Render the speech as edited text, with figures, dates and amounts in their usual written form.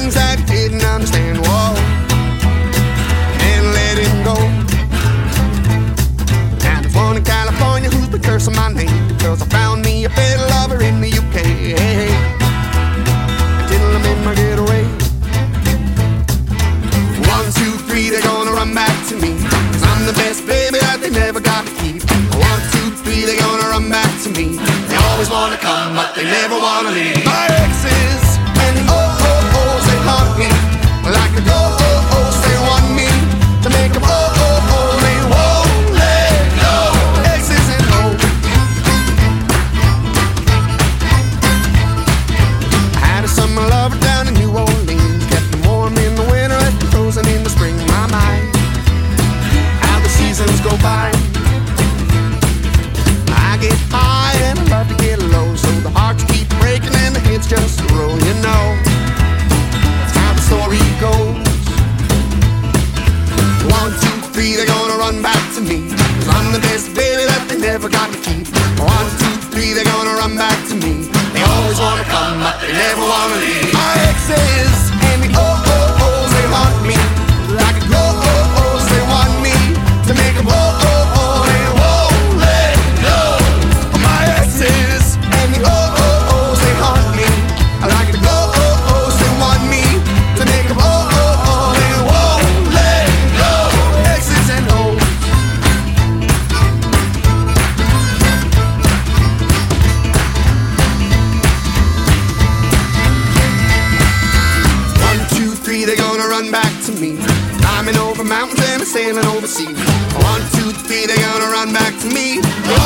things that he didn't understand. Whoa, and let him go. And there's one in California who's been cursing my name because I found me a better lover in the UK. Hey, until I'm in my getaway. 1, 2, 3, they're gonna run back to me, 'cause I'm the best baby that they never got to keep. 1, 2, 3, they're gonna run back to me. They always wanna come, but they never wanna leave. My exes and the oh-oh-ohs, they haunt me like the go-oh-ohs, they want me to make them oh-oh-oh, they won't let go. Exes and oh. I had a summer lover down in New Orleans, kept me warm in the winter, left me frozen in the spring. My mind, how the seasons go by. I get high and I love to get low, so the hearts keep breaking and the hits just roll. You know, that's how the story goes. 1, 2, 3, they're gonna run back to me, 'cause I'm the best baby that they never got to keep. 1, 2, 3, they're gonna run back to me. They always wanna come, but they never wanna leave. My exes and the oh-oh-ohs, they haunt me like a go-oh-ohs, they want me to make them oh-oh-oh, they won't let go. My exes and the oh-oh-ohs, they haunt me like the go-oh-ohs, they want me to make them oh-oh-oh, they won't let go. Exes and O's. 1, 2, 3, they're gonna run back to me. Climbing over mountains and sailing over seas. 1, 2, 3, they're gonna run back to me. They